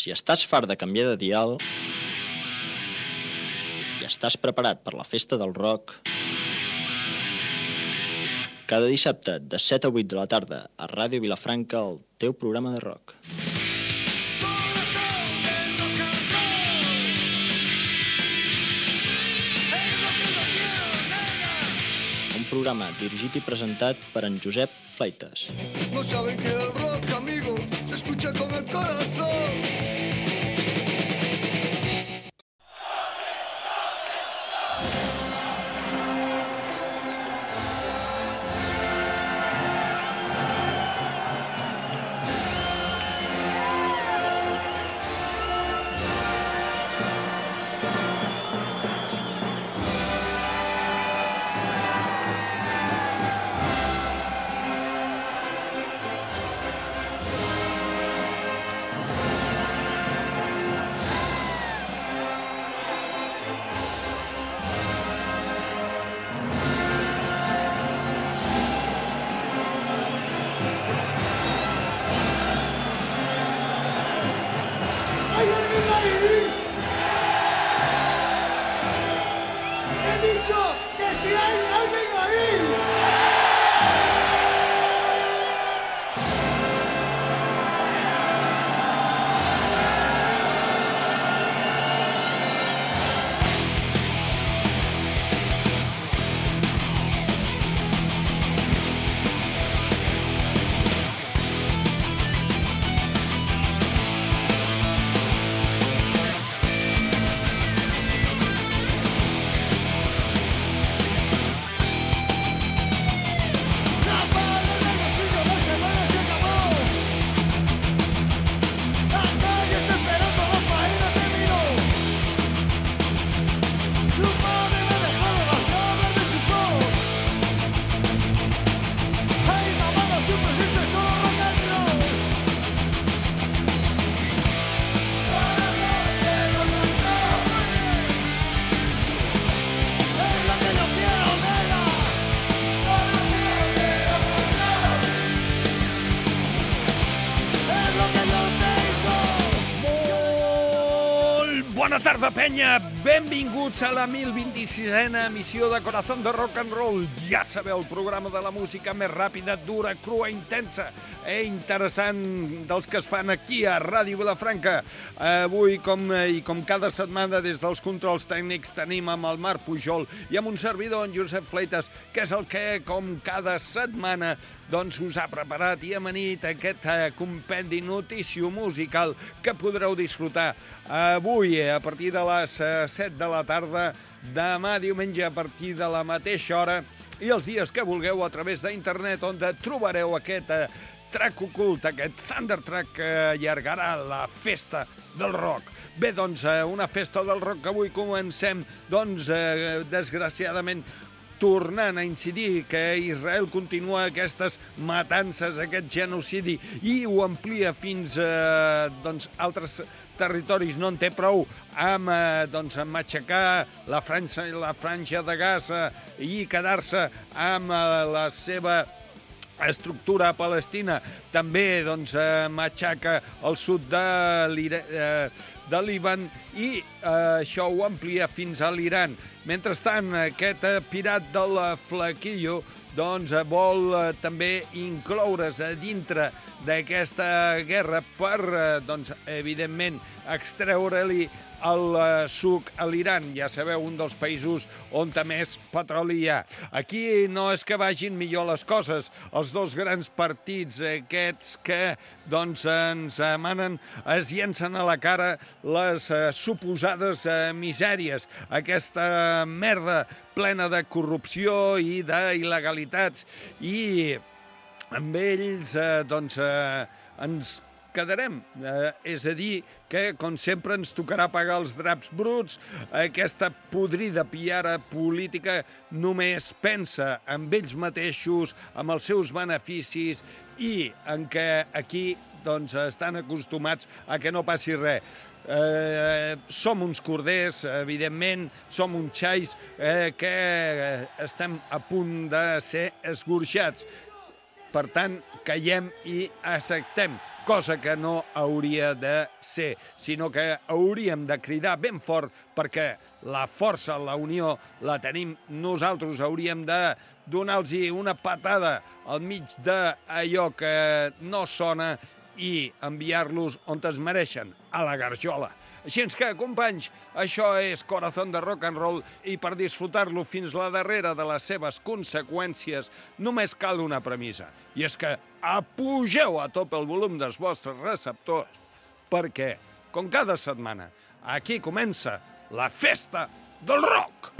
Si estàs fart de canviar de dial i estàs preparat per la festa del rock, cada dissabte de 7 a 8 de la tarda a Ràdio Vilafranca, el teu programa de rock. Un programa dirigit i presentat per en Josep Fleitas. No saben que el rock, amigo, se escucha con el corazón. Bona tarda, penya! Benvinguts a la 1026a emissió de Corazón de Rock and Roll. Ja sabeu, el programa de la música més ràpida, dura, crua, intensa i interessant dels que es fan aquí a Ràdio Vilafranca. Avui, com cada setmana, des dels controls tècnics, tenim amb el Marc Pujol i amb un servidor, en Josep Fleitas, que és el que, com cada setmana, doncs us ha preparat i amanit aquest compendi notício musical que podreu disfrutar avui a partir de les 7 de la tarda, demà diumenge a partir de la mateixa hora i els dies que vulgueu a través d'internet, on trobareu aquest track ocult, aquest Thunder Track que allargarà la festa del rock. Bé, doncs, una festa del rock que avui comencem, doncs, desgraciadament, tornant a incidir que Israel continua aquestes matances, aquest genocidi, i ho amplia fins a altres territoris. No en té prou amb matxacar la franja de Gaza i quedar-se amb la seva estructura palestina. També matxaca el sud de Líban i això ho amplia fins a l'Iran. Mentrestant, aquest pirat del flequillo vol també incloure's a dintre d'aquesta guerra per, evidentment, extreure-li el suc a l'Iran. Ja sabeu, un dels països on més petroli hi ha. Aquí no és que vagin millor les coses. Els dos grans partits aquests que ens emanen es llencen a la cara les suposades misèries. Aquesta merda plena de corrupció i d'il·legalitats. I amb ells ens quedarem. És a dir, que, com sempre, ens tocarà pagar els draps bruts. Aquesta podrida piara política només pensa en ells mateixos, amb els seus beneficis, i en què aquí estan acostumats a que no passi res. Som uns corders, evidentment, som uns xais que estem a punt de ser escorxats. Per tant, callem i acceptem. cosa que no hauria de ser, sinó que hauríem de cridar ben fort perquè la força, la unió, la tenim nosaltres. Hauríem de donar-los una patada al mig d'allò que no sona i enviar-los on es mereixen, a la garjola. Així que, companys, això és Corazón de Rock and Roll i per disfrutar-lo fins la darrera de les seves conseqüències només cal una premissa, i és que apugeu a tope el volum dels vostres receptors perquè, com cada setmana, aquí comença la festa del rock!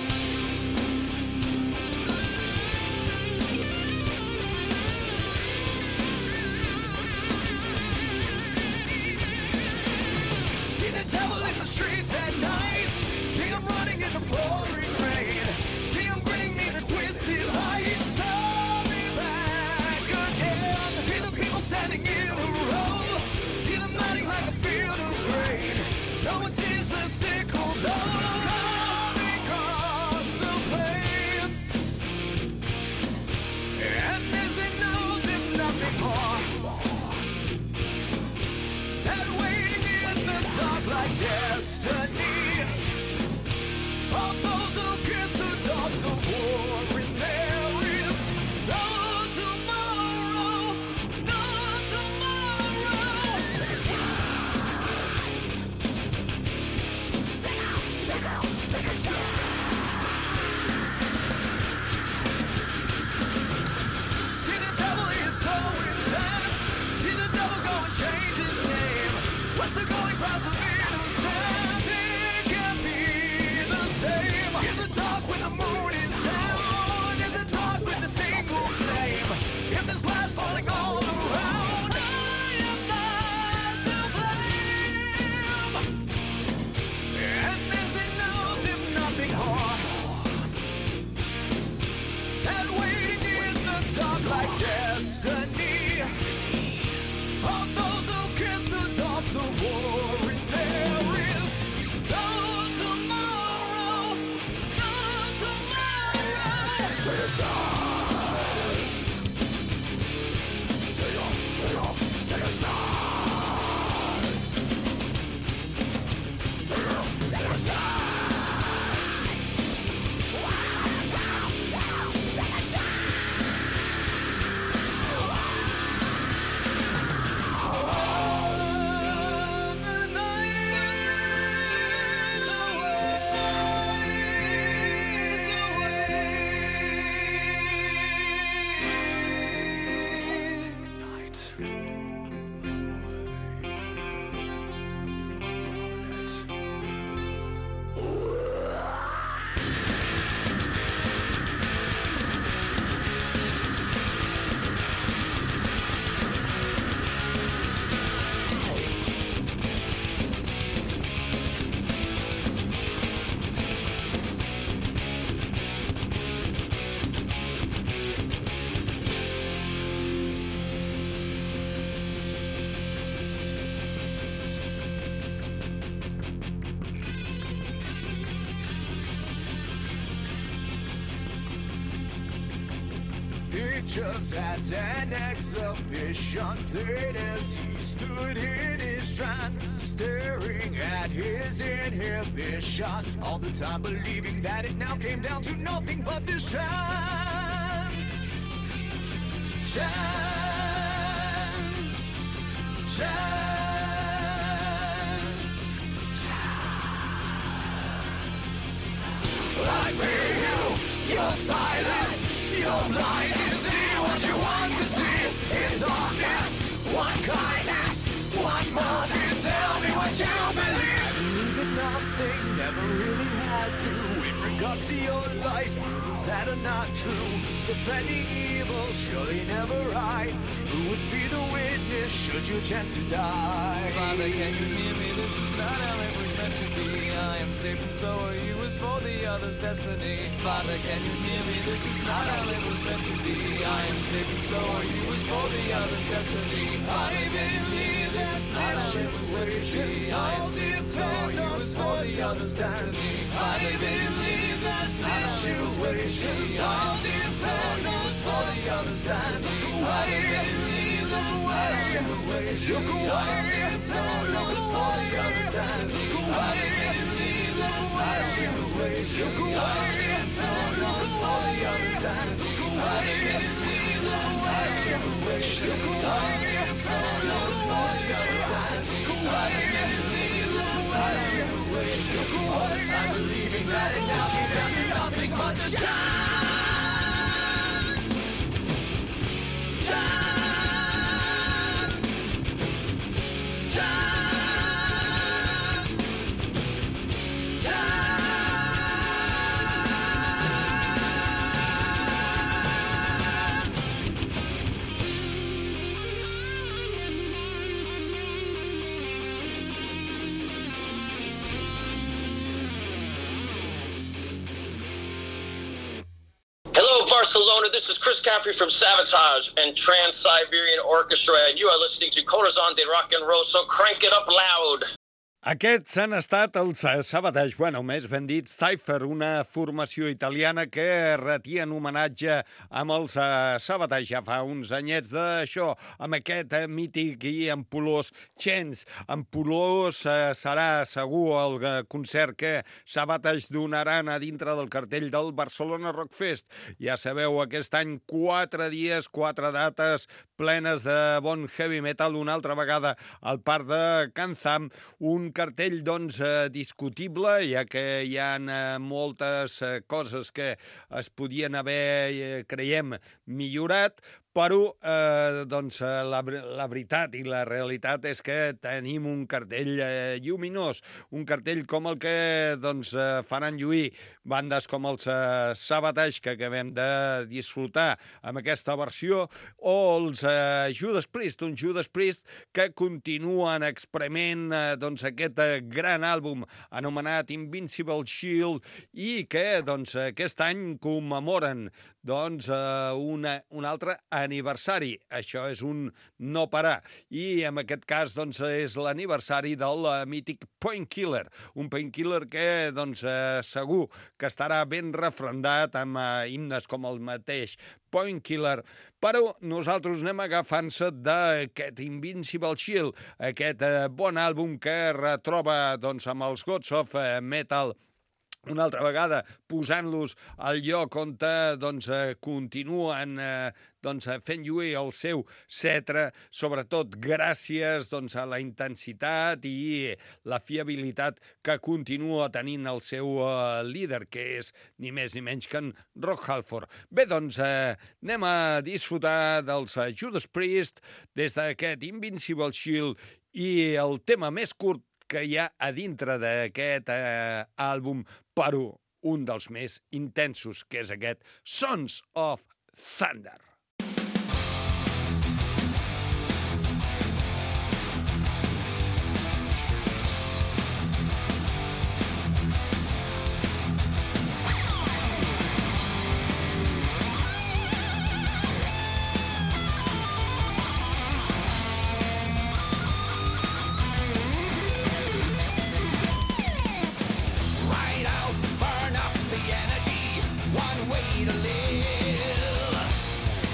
Streets at night, see them running in the pouring rain, see them bring me to twisted heights, call me back again, see the people standing in a row, see them lighting like a field of grain, no one sees the sickle though, coming across the plains, and as it knows it's nothing more than waiting in the dark like destiny. All those who kiss the dogs of war, and there is no tomorrow, no tomorrow. Take a shot. See the devil is so intense. See the devil go and change his name. What's the going price of innocence? It can't be the same. Is it dark when the moon is down? Is it dark with a single flame? If there's glass falling all around, I am not to blame. And as it knows if nothing more than waiting in the dark like destiny. All those who kiss the dogs of war, and there is no tomorrow, no tomorrow. Take a shot. Take a shot. Take a shot. Pictures at an exhibition played as he stood in his trance, staring at his inhibition, all the time believing that it now came down to nothing but this chance. I pay you your silence. You're blind to see what you want to see. In darkness, one kindness, one moment. Tell me what you believe. Believe nothing, never really had to. In regards to your life, things that are not true. Who's defending evil? Surely never right. Who would be the witness should you chance to die? Father, can you hear me? This is not how it was meant to be. I am safe and so are you. It's for the other's destiny. Father, can you hear me? This is not how it was meant to be. I am safe and so are you. It's for the other's destiny. I believe this is not how it was meant to be. I am safe and so are you. It's for the other's destiny. I believe this is not how it was meant to be. I am safe and so are you. It's for the other's destiny. I believe this is not was meant to be. I am so you was for the other's destiny. I was meant to be. I am so you was for the other's destiny. I was meant to be. I am so you was for the other's destiny. All the time believing that it now came down to nothing but the dance. Barcelona, this is Chris Caffrey from Sabotage and Trans-Siberian Orchestra, and you are listening to Corazon de Rock and Roll, so crank it up loud. Aquests han estat els Sabotage, bueno, més ben dit, Cypher, una formació italiana que retia en homenatge amb els Sabotage ja fa uns anyets d'això, amb aquest mític i ampulós Chance. Ampulós serà segur el concert que Sabotage donaran a dintre del cartell del Barcelona Rock Fest. Ja sabeu, aquest any 4 dies, 4 dates plenes de bon heavy metal, una altra vegada al parc de Can Zam, un cartell, doncs, discutible, ja que hi ha moltes coses que es podien haver, creiem, millorat, però doncs, la veritat i la realitat és que tenim un cartell lluminós, un cartell com el que doncs, faran lluir bandes com els Sabotage, que acabem de disfrutar amb aquesta versió, o els Judas Priest, un Judas Priest que continuen exprement doncs, aquest gran àlbum anomenat Invincible Shield i que doncs, aquest any commemoren doncs, un altre aniversari. Això és un no parar. I en aquest cas doncs, és l'aniversari del mític Painkiller. Un Painkiller que doncs, segur que estarà ben refrendat amb himnes com el mateix Painkiller. Però nosaltres anem agafant-se d'aquest Invincible Shield, aquest bon àlbum que retroba doncs, amb els Gods of Metal una altra vegada posant-los al lloc on doncs, continuen doncs, fent lluir el seu cetre, sobretot gràcies doncs, a la intensitat i la fiabilitat que continua tenint el seu líder, que és ni més ni menys que en Rob Halford. Bé, doncs, anem a disfrutar dels Judas Priest des d'aquest Invincible Shield i el tema més curt que hi ha a dintre d'aquest àlbum, però un dels més intensos, que és aquest Sons of Thunder. One way to live.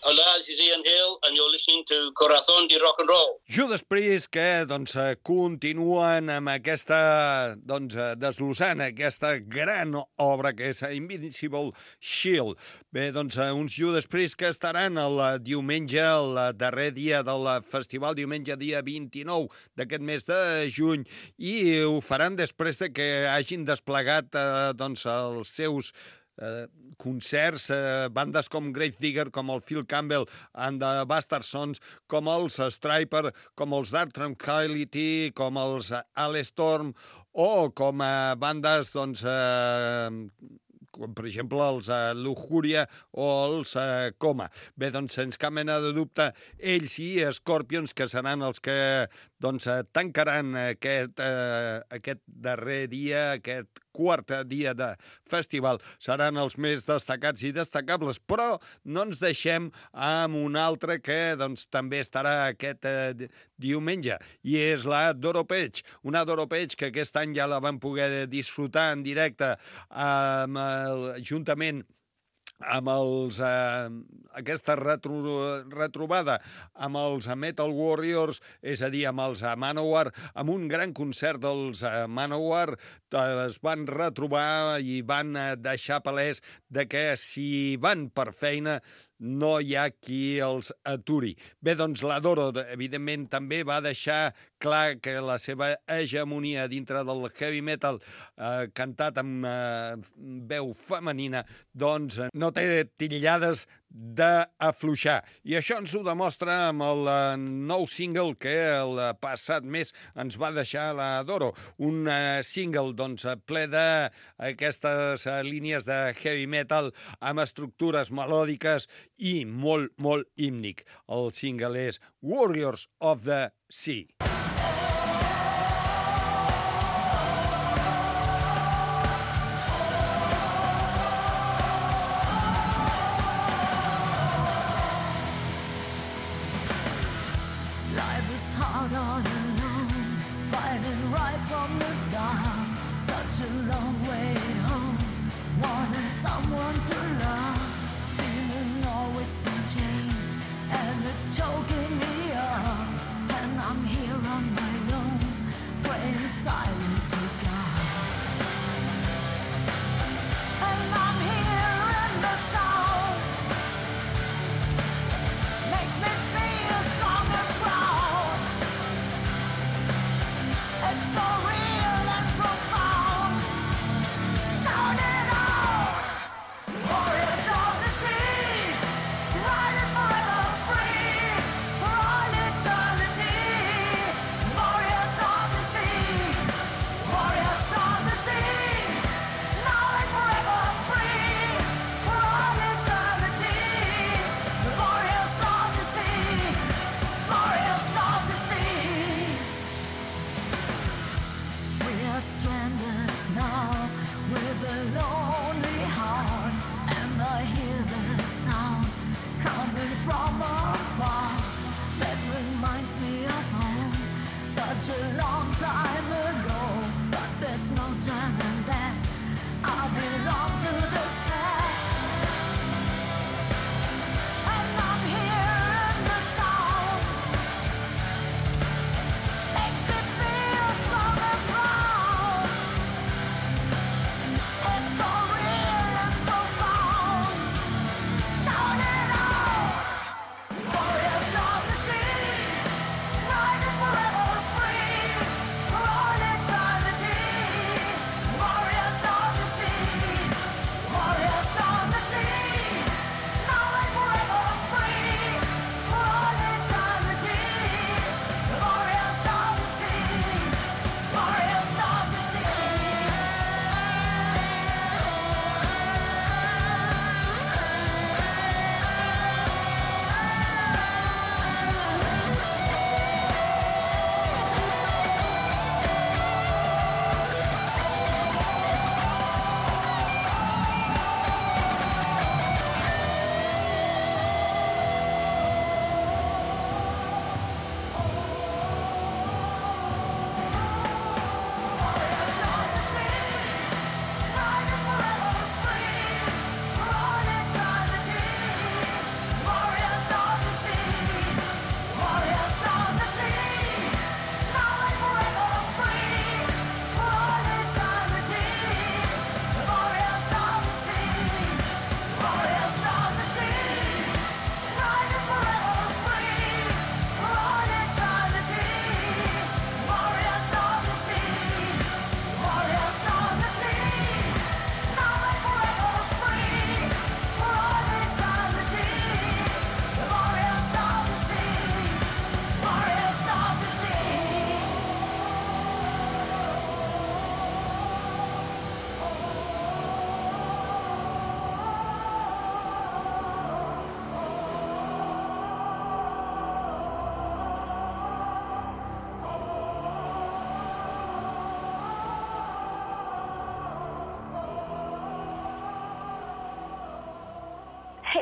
Hola, this is Ian Hill, and you're listening to Corazón de Rock and Roll. Judas Priest que continuen amb aquesta, desglossant aquesta gran obra que és Invincible Shield. Bé, uns Judas Priest que estaran el diumenge, el darrer dia del festival, diumenge dia 29 d'aquest mes de juny, i ho faran després de que hagin desplegat els seus concerts, bandes com Gravedigger, com el Phil Campbell and the Bastard Sons, com els Stryper, com els Dark Tranquility, com els Alestorm, o com bandes, com per exemple els Lujuria o els Coma. Bé, sense cap mena de dubte, ells i Scorpions, que seran els que tancaran aquest darrer dia, aquest quart dia de festival, seran els més destacats i destacables, però no ens deixem amb un altre que també estarà aquest diumenge, i és la Doro Pesch, una Doro Pesch que aquest any ja la vam poder disfrutar en directe juntament amb aquesta retrobada amb els Metal Warriors, és a dir, amb els Manowar, amb un gran concert dels Manowar. Es van retrobar i van deixar palès de que si van per feina no hi ha qui els aturi. Bé, la Doro, evidentment, també va deixar clar que la seva hegemonia dintre del heavy metal, cantat amb veu femenina, no té titllades d'afluixar. I això ens ho demostra amb el nou single que el passat mes ens va deixar la Doro. Un single, ple d'aquestes línies de heavy metal amb estructures melòdiques i molt, molt hímnic. El single és Warriors of the Sea. Life is hard all alone, fighting right from the start. Such a long way home, wanting someone to love, feeling always in chains, and it's choking me up. And I'm here on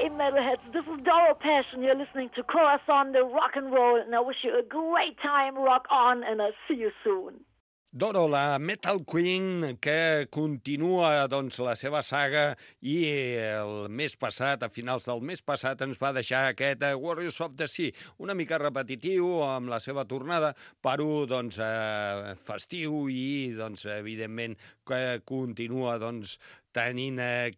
metalheads. This is Doro Passion. You're listening to Corazon de Rock and Roll, and I wish you a great time. Rock on, and I'll see you soon. Doro, la Metal Queen, que continua doncs, la seva saga i el mes passat, a finals del mes passat, ens va deixar aquest Warriors of the Sea, una mica repetitiu amb la seva tornada, però doncs, festiu i, doncs, evidentment, que continua doncs, tenint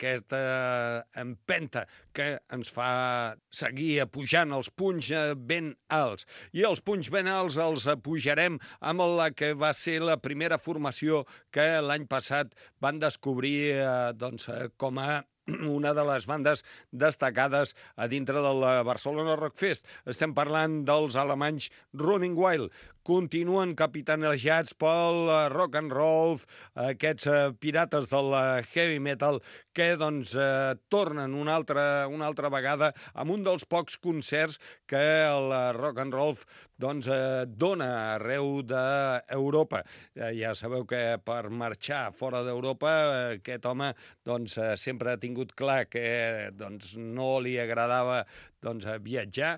aquesta empenta que ens fa seguir pujant els punys ben alts. I els punys ben alts els pujarem amb la que va ser la primera formació que l'any passat van descobrir doncs, com a una de les bandes destacades a dintre del Barcelona Rock Fest. Estem parlant dels alemanys Running Wild. Continuen capitanejats pel rock and roll, aquests pirates del heavy metal que doncs, tornen una altra vegada amb un dels pocs concerts que el rock and roll doncs, dona arreu d'Europa. Ja sabeu que per marxar fora d'Europa aquest home doncs, sempre ha tingut clar que doncs, no li agradava doncs, viatjar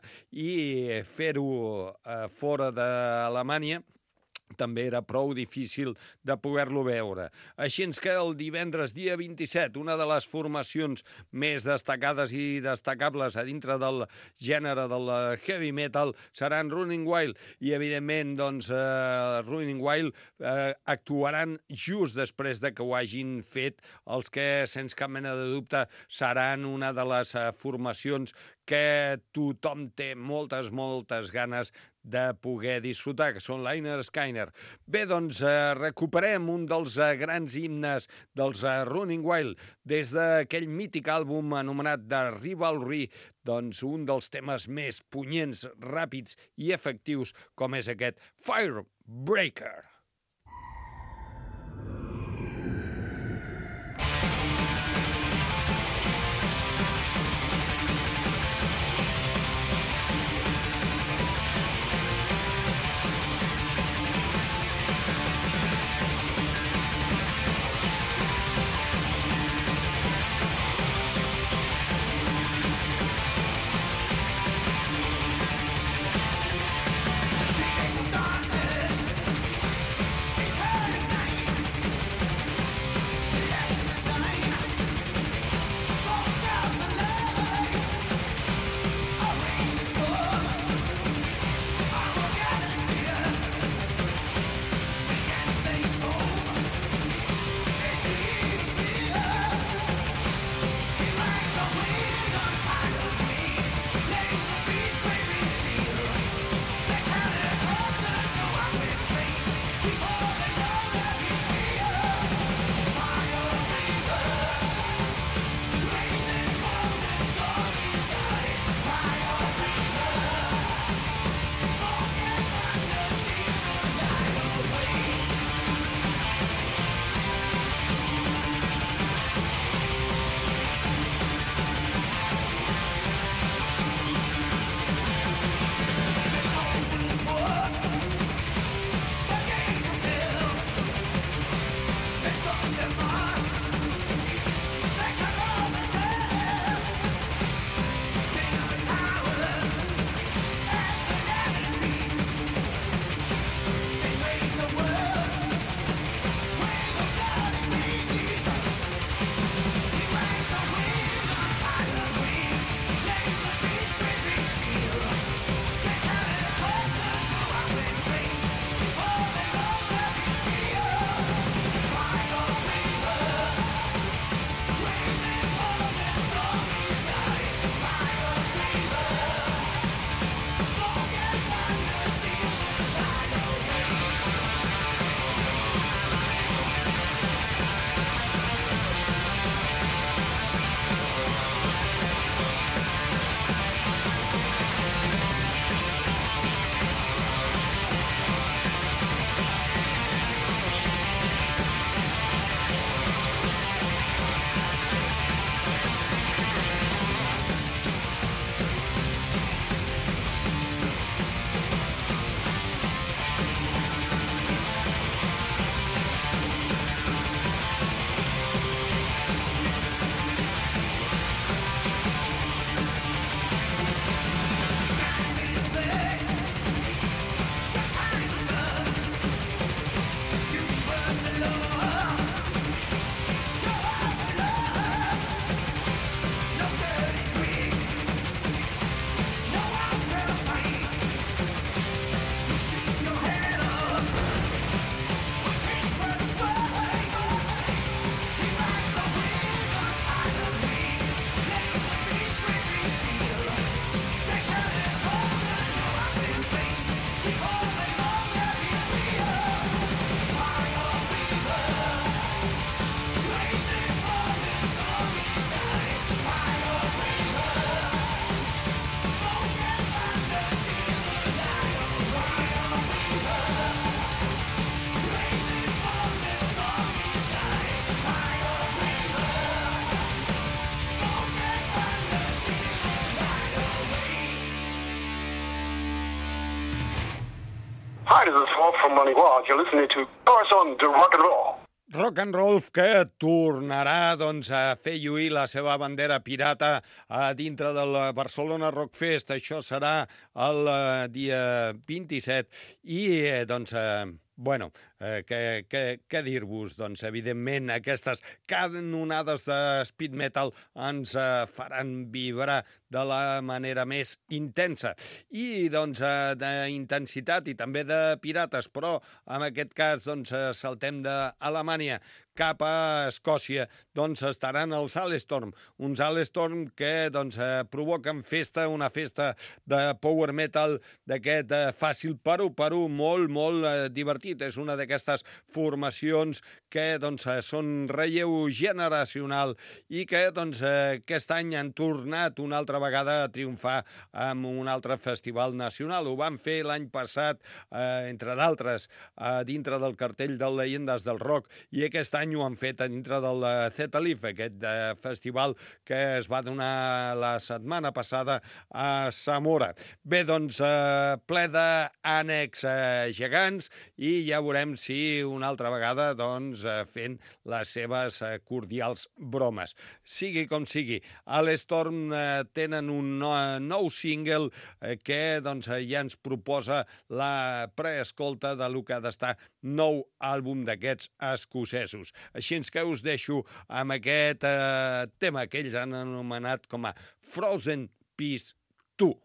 i fer-ho fora d'Alemanya també era prou difícil de poder-lo veure. Així que el divendres dia 27, una de les formacions més destacades i destacables a dintre del gènere del heavy metal seran Running Wild i, evidentment, doncs, Running Wild actuaran just després de que ho hagin fet els que, sense cap mena de dubte, seran una de les formacions que tothom té moltes ganes de poder disfrutar, que són Lynyrd Skynyrd. Bé, doncs, recuperem un dels grans himnes dels Running Wild des d'aquell mític àlbum anomenat The Rivalry, doncs un dels temes més punyents, ràpids i efectius, com és aquest Firebreaker. Darkness from Maniguard. You're listening to Corazon de Rock and Roll. Rock and Roll que tornarà doncs, a fer lluir la seva bandera pirata a dintre del Barcelona Rock Fest. Això serà el dia 27 i doncs, bueno, què dir-vos? Doncs, evidentment, aquestes canonades de speed metal ens faran vibrar de la manera més intensa. I, doncs, d'intensitat i també de pirates, però en aquest cas, doncs, saltem d'Alemanya cap a Escòcia, doncs estaran els Halestorm, uns Halestorm que doncs, provoquen festa, una festa de power metal d'aquest fàcil però molt divertit. És una d'aquestes formacions que doncs, són relleu generacional i que doncs, aquest any han tornat una altra vegada a triomfar amb un altre festival nacional. Ho van fer l'any passat, entre d'altres, dintre del cartell de Llegendes del Rock, i aquest any ho han fet a dintre del Zetalif, aquest festival que es va donar la setmana passada a Zamora. Bé, doncs, ple d'ànecs gegants i ja veurem si una altra vegada doncs, fent les seves cordials bromes. Sigui com sigui, Halestorm tenen un nou single que doncs, ja ens proposa la preescolta de lo que ha d'estar nou àlbum d'aquests escocesos. Així que us deixo amb aquest tema que ells han anomenat com a Frozen Peace 2.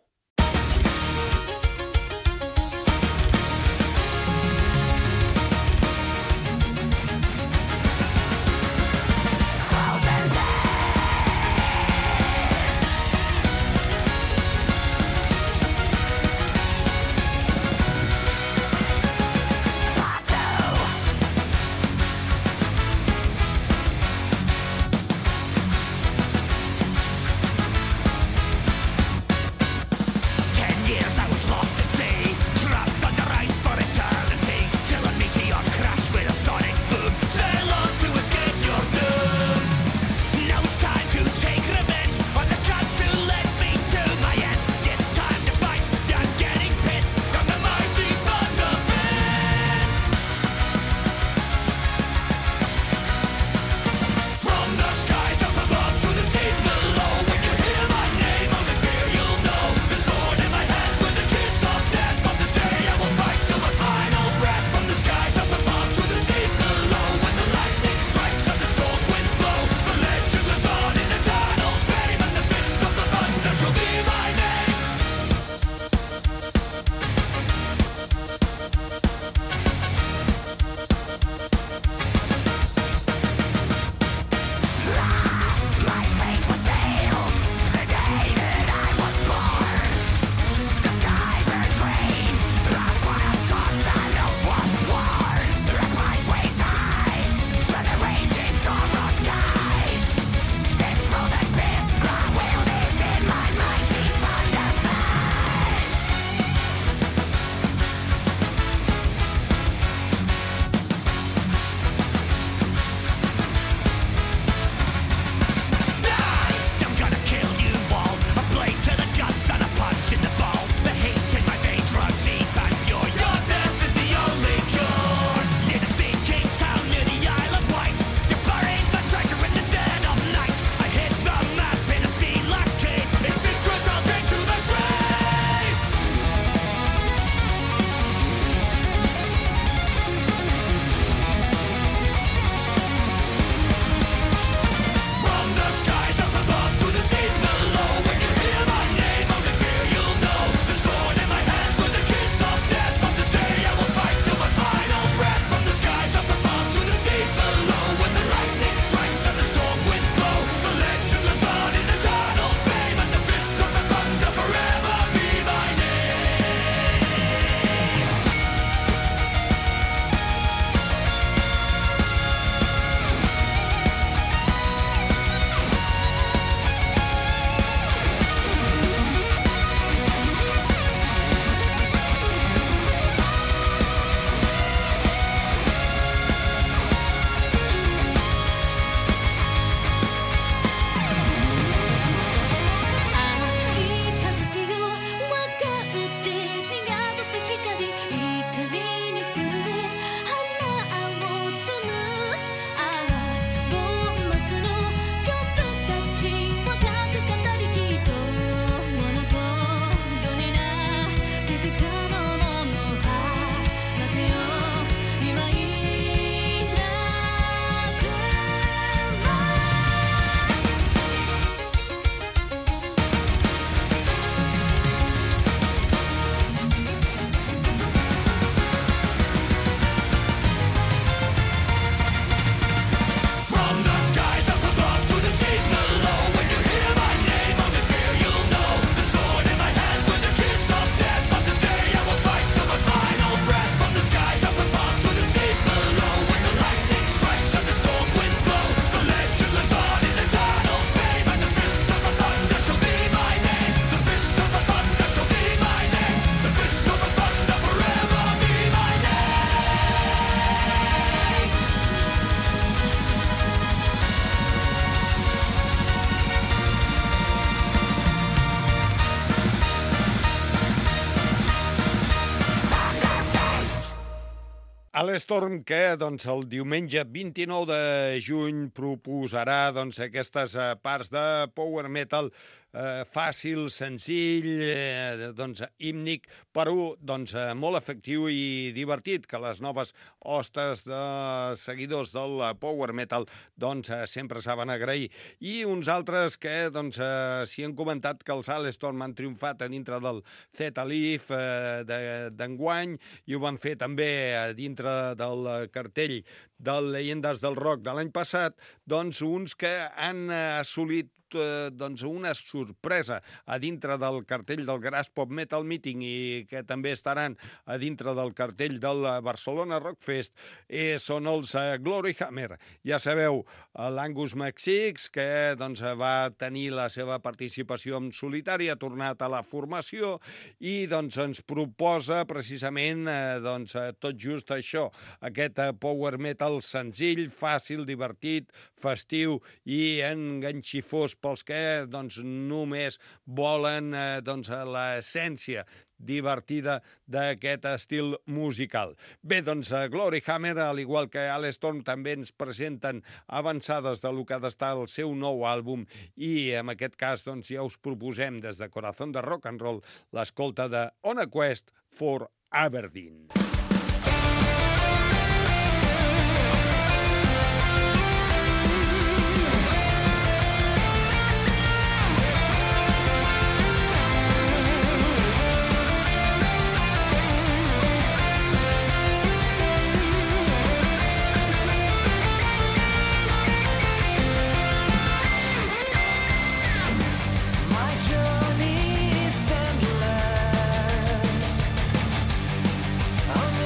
Storm, que doncs, el diumenge 29 de juny proposarà doncs, aquestes parts de power metal fàcil, senzill, doncs, hímnic, però doncs, molt efectiu i divertit, que les noves hostes de seguidors del power metal doncs, sempre saben agrair. I uns altres que doncs, s'hi han comentat que els Storm han triomfat a dintre del Z-Leaf d'enguany i ho van fer també a dintre del cartell del Llegendes del Rock de l'any passat, doncs uns que han assolit doncs una sorpresa a dintre del cartell del Graz Pop Metal Meeting i que també estaran a dintre del cartell del Barcelona Rock Fest són els Glory Hammer. Ja sabeu, l'Angus McSix, que doncs, va tenir la seva participació en solitari, ha tornat a la formació i doncs, ens proposa precisament doncs, tot just això, aquest power metal senzill, fàcil, divertit, festiu i enganxifós pels que doncs, només volen doncs, l'essència divertida d'aquest estil musical. Bé, doncs Glory Hammer, al igual que Storm, també ens presenten avançades del que ha d'estar el seu nou àlbum i en aquest cas doncs, ja us proposem des de Corazón de Rock and Roll l'escolta de On a Quest for Aberdeen. My journey is endless. I'm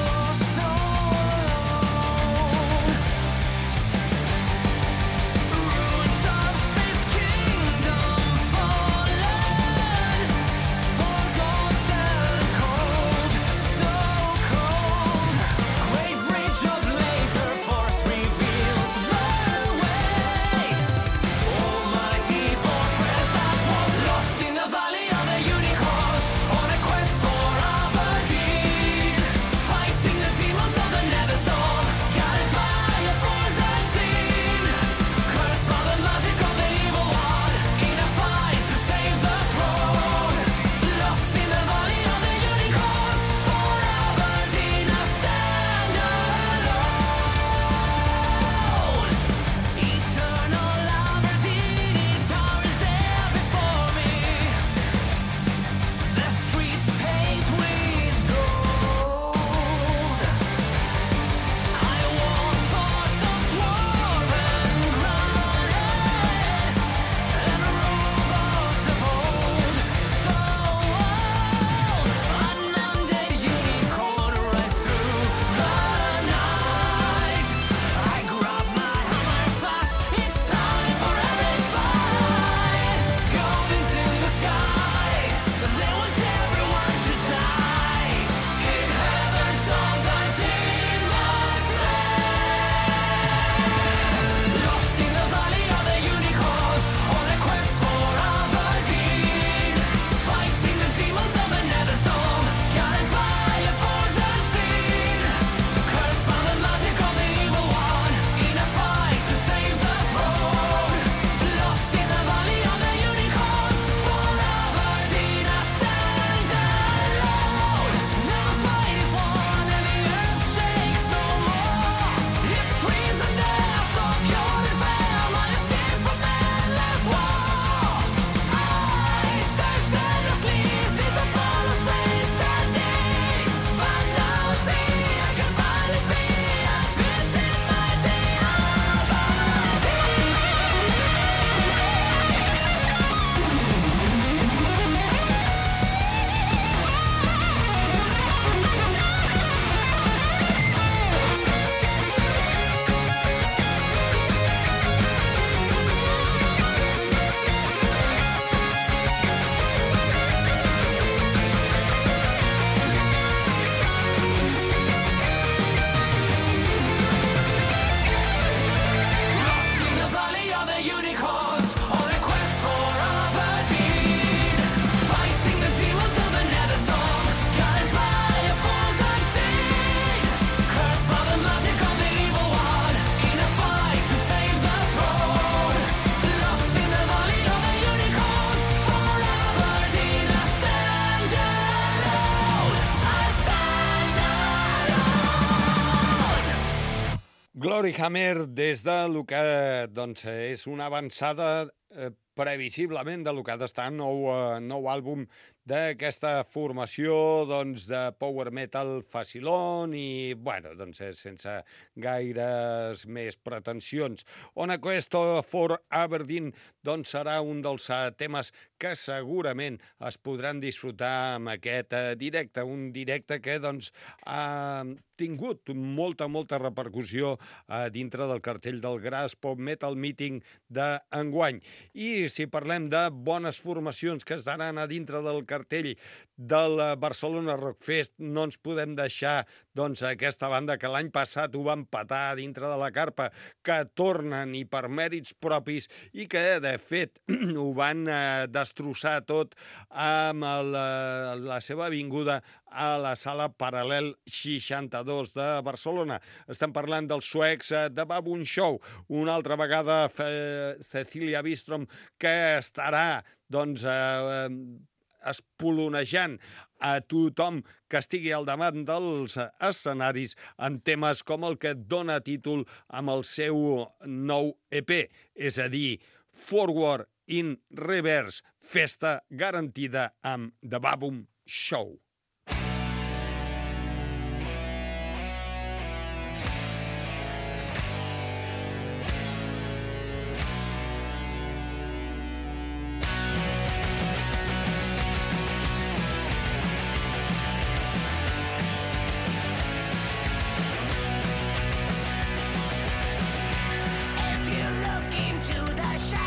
Glory Hammer des de lo que doncs, és una avançada previsiblement de lo que ha d'estar nou àlbum d'aquesta formació doncs, de power metal facilón i, bueno, doncs, sense gaires més pretensions. On a Questo for Aberdeen doncs, serà un dels temes que segurament es podran disfrutar amb aquest directe, un directe que doncs, ha tingut molta repercussió dintre del cartell del Graz Pop Metal Meeting d'enguany. I si parlem de bones formacions que estaran a dintre del cartell del Barcelona Rock Fest, no ens podem deixar doncs, aquesta banda que l'any passat ho van patar dintre de la carpa, que tornen i per mèrits propis i que, de fet, ho van destrossar tot amb la seva vinguda a la sala Paral·lel 62 de Barcelona. Estem parlant dels suecs de Baboon Show. Una altra vegada Cecilia Bistrom, que estarà doncs, espolonejant a tothom que estigui al davant dels escenaris en temes com el que dona títol amb el seu nou EP, és a dir, Forward in Reverse, festa garantida amb The Baboon Show.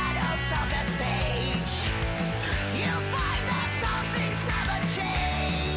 You'll find that some things never change.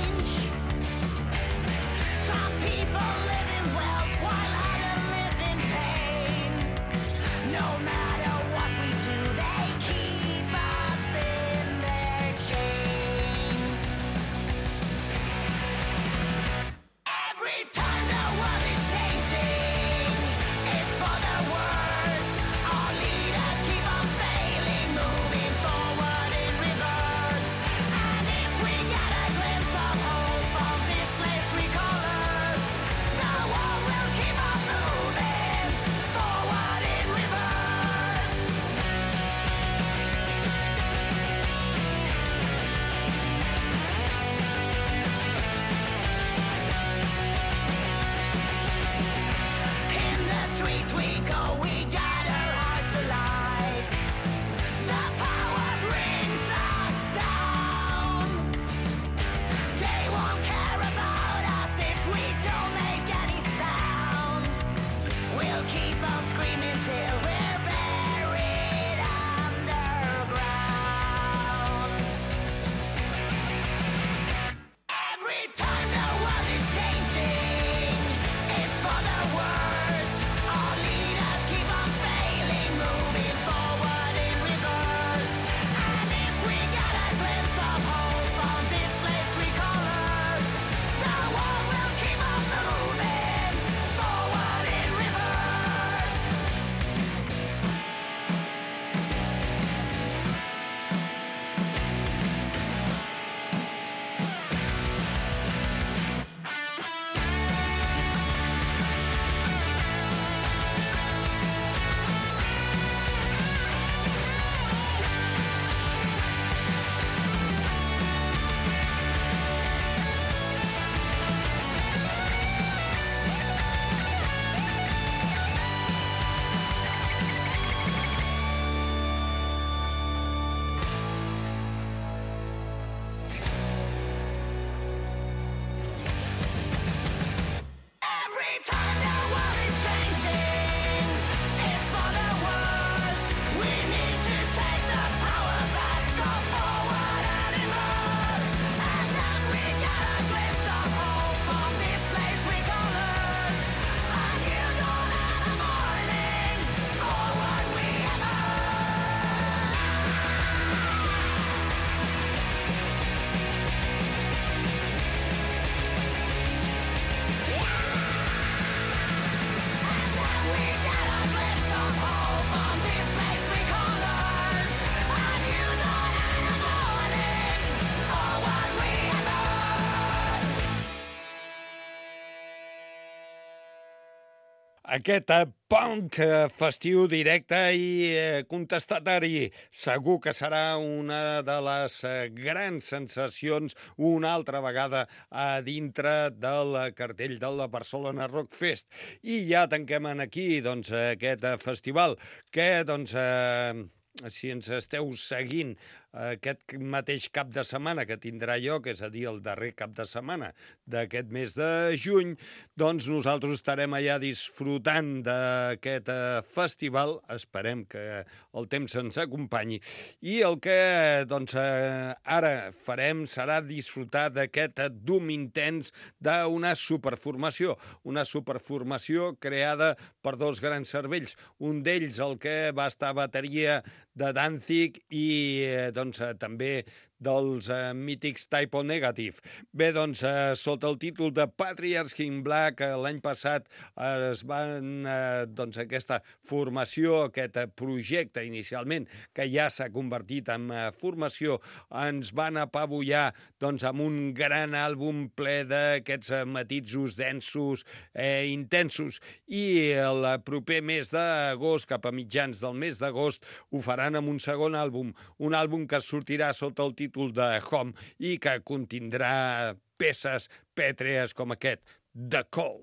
Aquest punk festiu directe i contestatari segur que serà una de les grans sensacions una altra vegada a dintre del cartell del Barcelona Rock Fest. I ja tanquem aquí doncs, aquest festival que doncs, si ens esteu seguint aquest mateix cap de setmana que tindrà lloc, és a dir, el darrer cap de setmana d'aquest mes de juny, doncs nosaltres estarem allà disfrutant d'aquest festival. Esperem que el temps ens acompanyi. I el que doncs, ara farem serà disfrutar d'aquest Doom Intens d'una superformació creada per dos grans cervells. Un d'ells, el que va estar a bateria de Danzig i doncs, també dels mítics Type O Negative. Bé, doncs, sota el títol de Patriarchs in Black, l'any passat es van, doncs, aquesta formació, aquest projecte inicialment, que ja s'ha convertit en formació, ens van apabullar doncs, amb un gran àlbum ple d'aquests matisos densos, intensos, i el proper mes d'agost, cap a mitjans del mes d'agost, ho faran amb un segon àlbum, un àlbum que sortirà sota el títol de Home i que contindrà peces pètrees com aquest, The Call.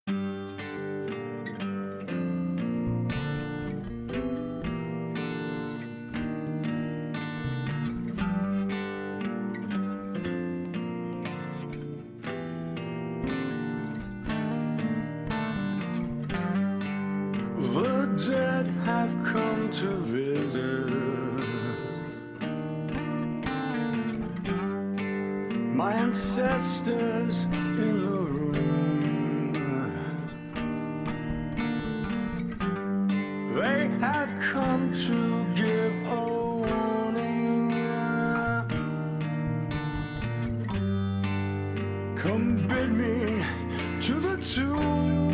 The dead have come to visit. My ancestors in the room. They have come to give a warning. Come bid me to the tomb.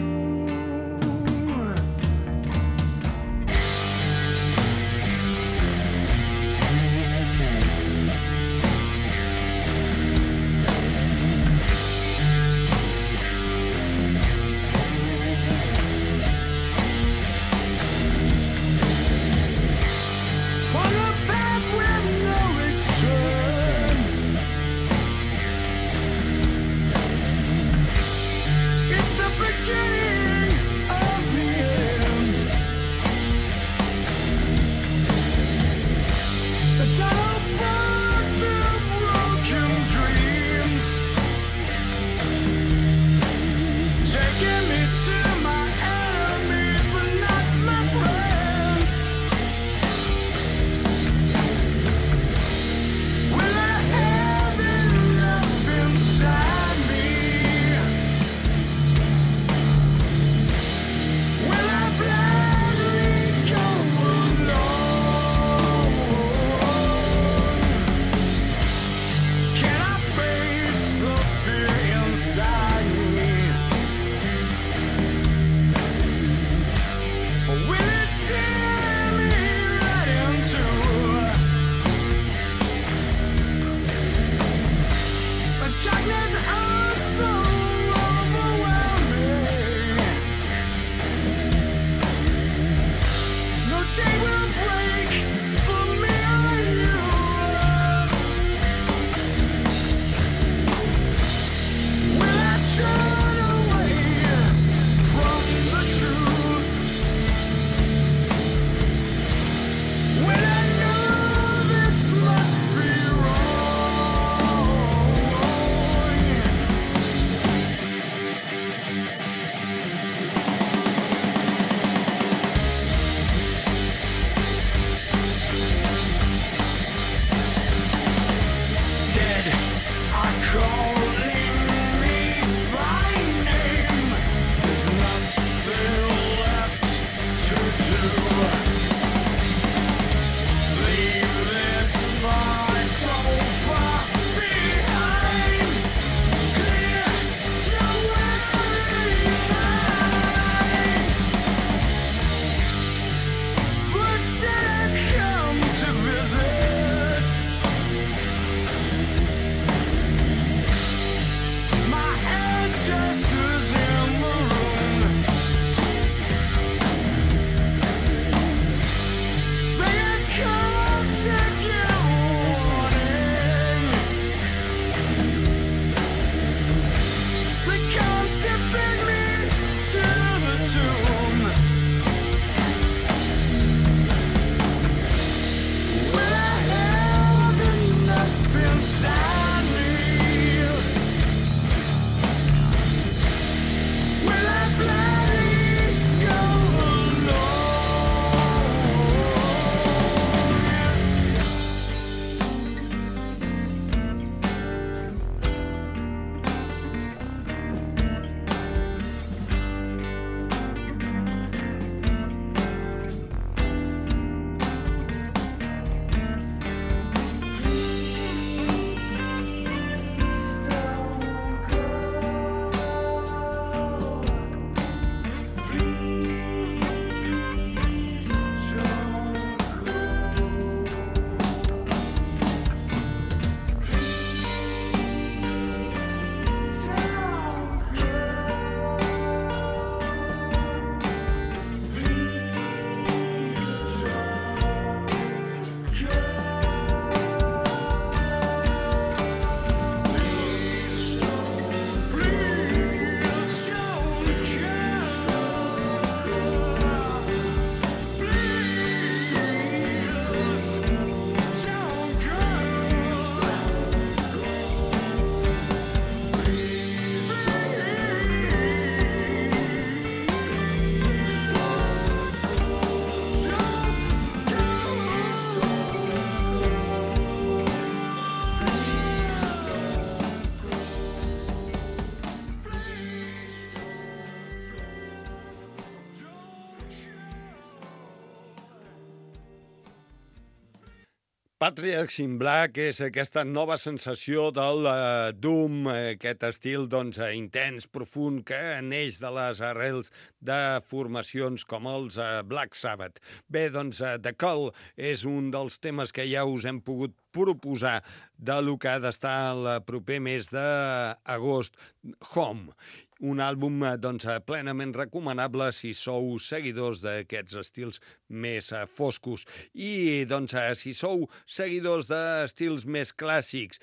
Patriarchs in Black és aquesta nova sensació del doom, aquest estil doncs, intens, profund, que neix de les arrels de formacions com els Black Sabbath. Bé, doncs, The Call és un dels temes que ja us hem pogut proposar de lo que ha d'estar el proper mes d'agost, Home. Un àlbum doncs, plenament recomanable si sou seguidors d'aquests estils més foscos. I doncs, si sou seguidors d'estils més clàssics,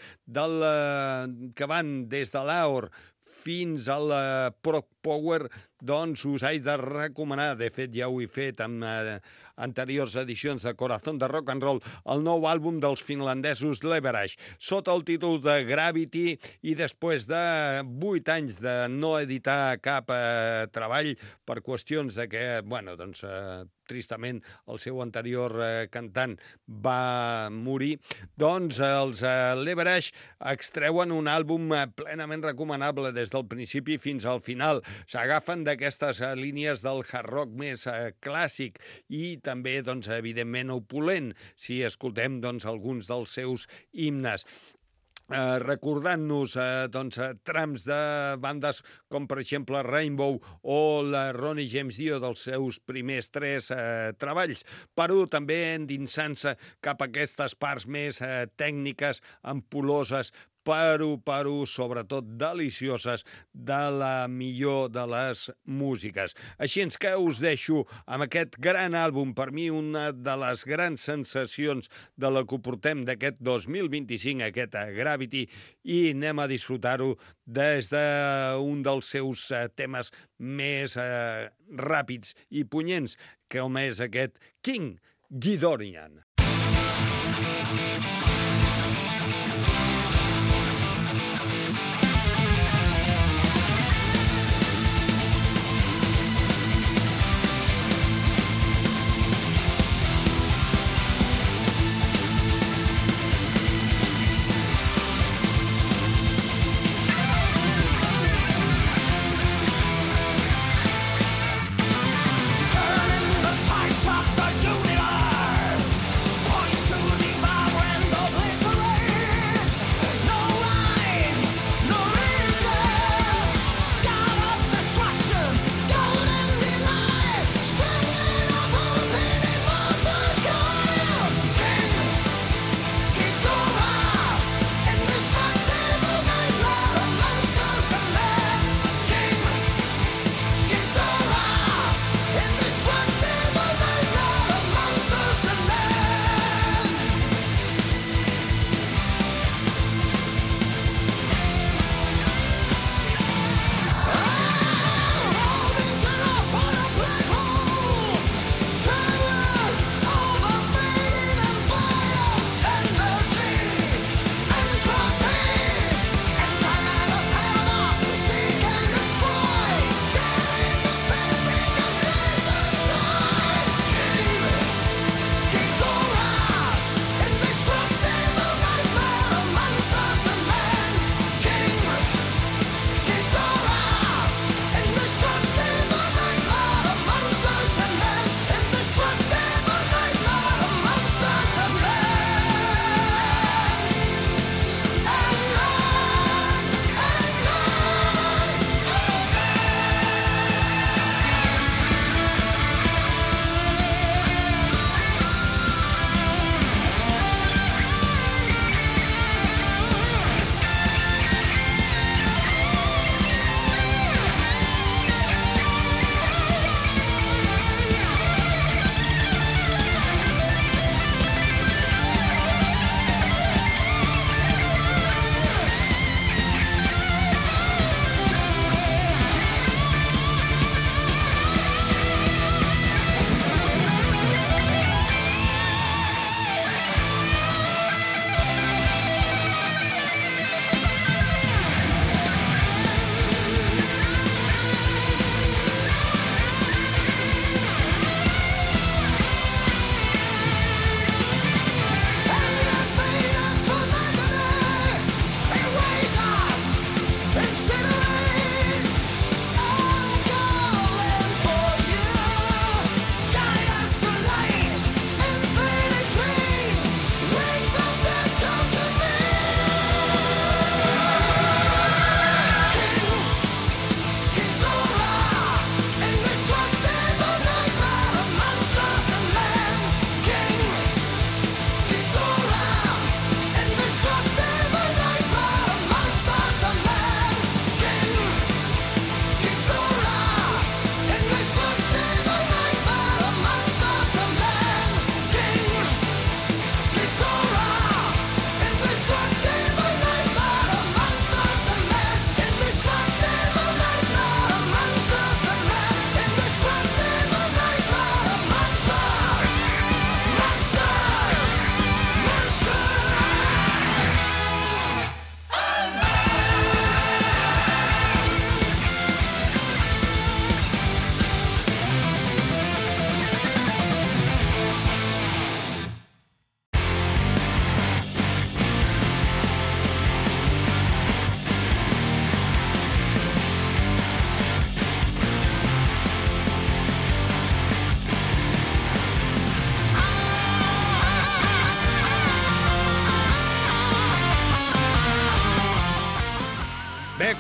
que van des de l'Aur fins al Prog Power, doncs us haig de recomanar, de fet ja ho he fet amb anteriors edicions de Corazón de Rock and Roll, el nou àlbum dels finlandesos Leverage, sota el títol de Gravity, i després de 8 anys de no editar cap treball per qüestions de que, bueno, doncs, tristament el seu anterior cantant va morir, doncs els Leverage extreuen un àlbum plenament recomanable des del principi fins al final. S'agafen d'aquestes línies del hard rock més clàssic i també, doncs, evidentment, opulent, si escoltem doncs, alguns dels seus himnes. Recordant-nos trams de bandes com, per exemple, Rainbow o la Ronnie James Dio dels seus primers 3 treballs, però també endinsant-se cap a aquestes parts més tècniques, ampuloses, però sobretot delicioses, de la millor de les músiques. Així que us deixo amb aquest gran àlbum, per mi una de les grans sensacions de la que portem d'aquest 2025, aquest Gravity, i anem a disfrutar-ho des d'un dels seus temes més ràpids i punyents, com és aquest King Ghidorah. Turning the tides of the universe.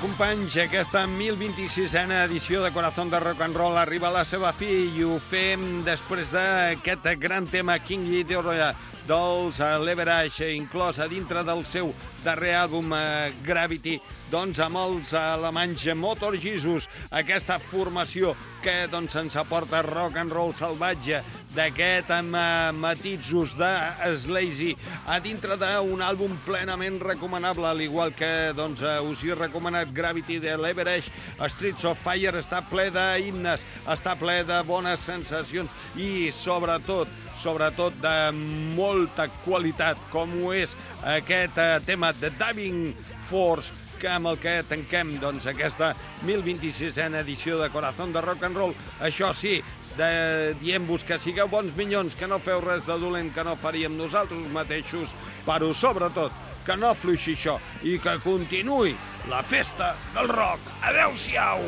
companys, aquesta 1026a edició de Corazón de Rock and Roll arriba a la seva fi i ho fem després d'aquest gran tema King Ghidorah dels Leverage, inclòs a dintre del seu darrer àlbum Gravity, doncs amb els alemanys Motor Jesus, aquesta formació que doncs ens aporta rock and roll salvatge d'aquest amb matisos de Slazy a dintre d'un àlbum plenament recomanable, al igual que doncs, us he recomanat Gravity de Leverage. Streets of Fire està ple d'himnes, està ple de bones sensacions i sobretot de molta qualitat, com ho és aquest tema de Diving Force, que amb el que tanquem doncs, aquesta 1026a edició de Corazón de Rock and Roll. Això sí, diem-vos que sigueu bons minyons, que no feu res de dolent que no faríem nosaltres mateixos, però sobretot que no afluixi això i que continuï la festa del rock. Adéu-siau!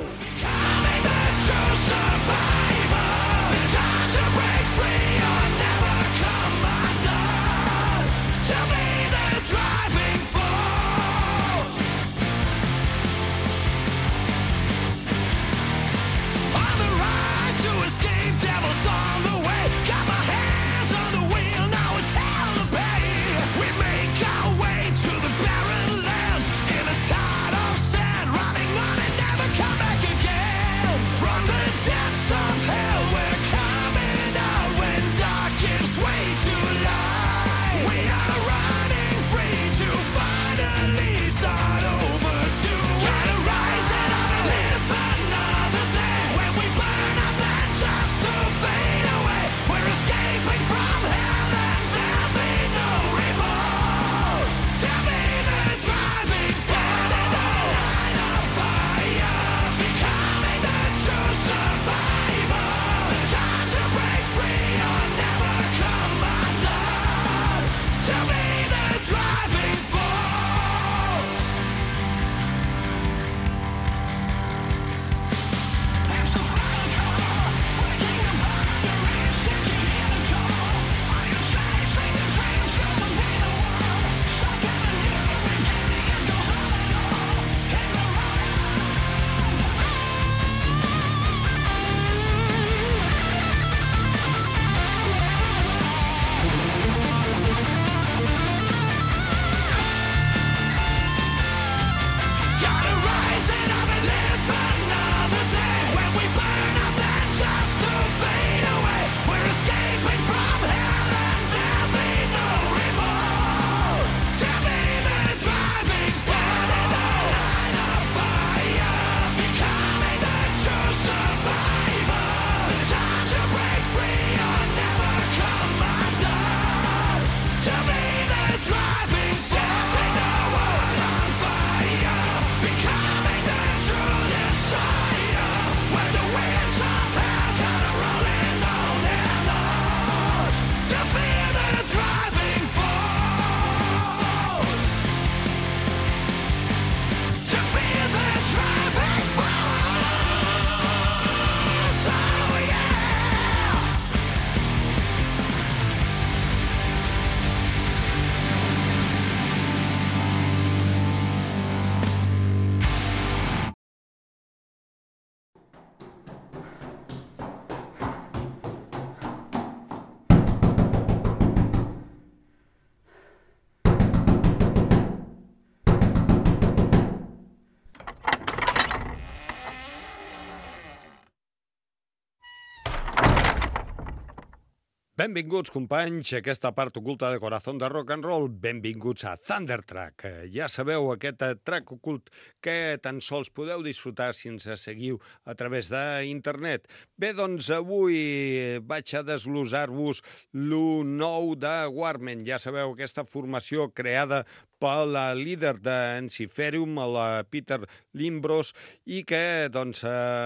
Benvinguts, companys, a aquesta part oculta de Corazón de Rock and Roll. Benvinguts a Thundertrack. Ja sabeu, aquest track ocult que tan sols podeu disfrutar si ens seguiu a través d'internet. Bé, doncs avui vaig a desglossar-vos lo nou de Warmen. Ja sabeu, aquesta formació creada pel líder d'Enciferium, el Peter Limbros, i que doncs,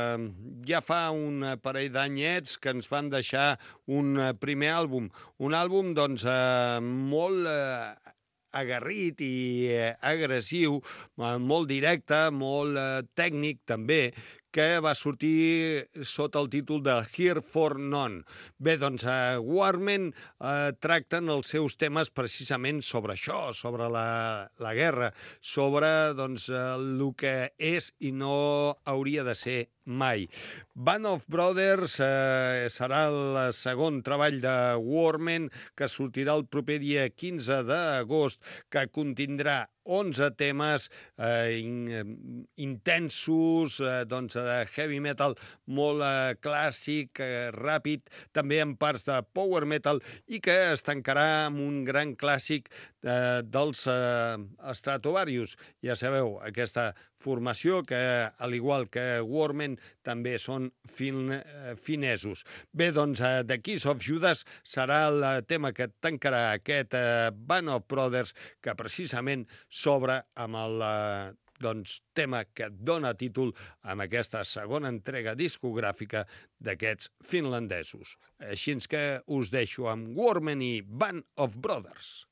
ja fa un parell d'anyets que ens van deixar un primer àlbum. Un àlbum doncs, molt aguerrit i agressiu, molt directe, molt tècnic també, que va sortir sota el títol de Here for None. Bé, doncs, Warmen tracten els seus temes precisament sobre això, sobre la guerra, sobre doncs, el que és i no hauria de ser mai. Band of Brothers serà el segon treball de Warmen, que sortirà el proper dia 15 d'agost, que contindrà 11 temes intensos, doncs, de heavy metal molt clàssic, ràpid, també en parts de power metal, i que es tancarà amb un gran clàssic dels Stratovarius. Ja sabeu, aquesta formació que, al igual que Warmen, també són finesos. Bé, doncs, The Kiss of Judas serà el tema que tancarà aquest Band of Brothers, que precisament s'obre amb el tema que dona títol a aquesta segona entrega discogràfica d'aquests finlandesos. Així que us deixo amb Warmen i Band of Brothers.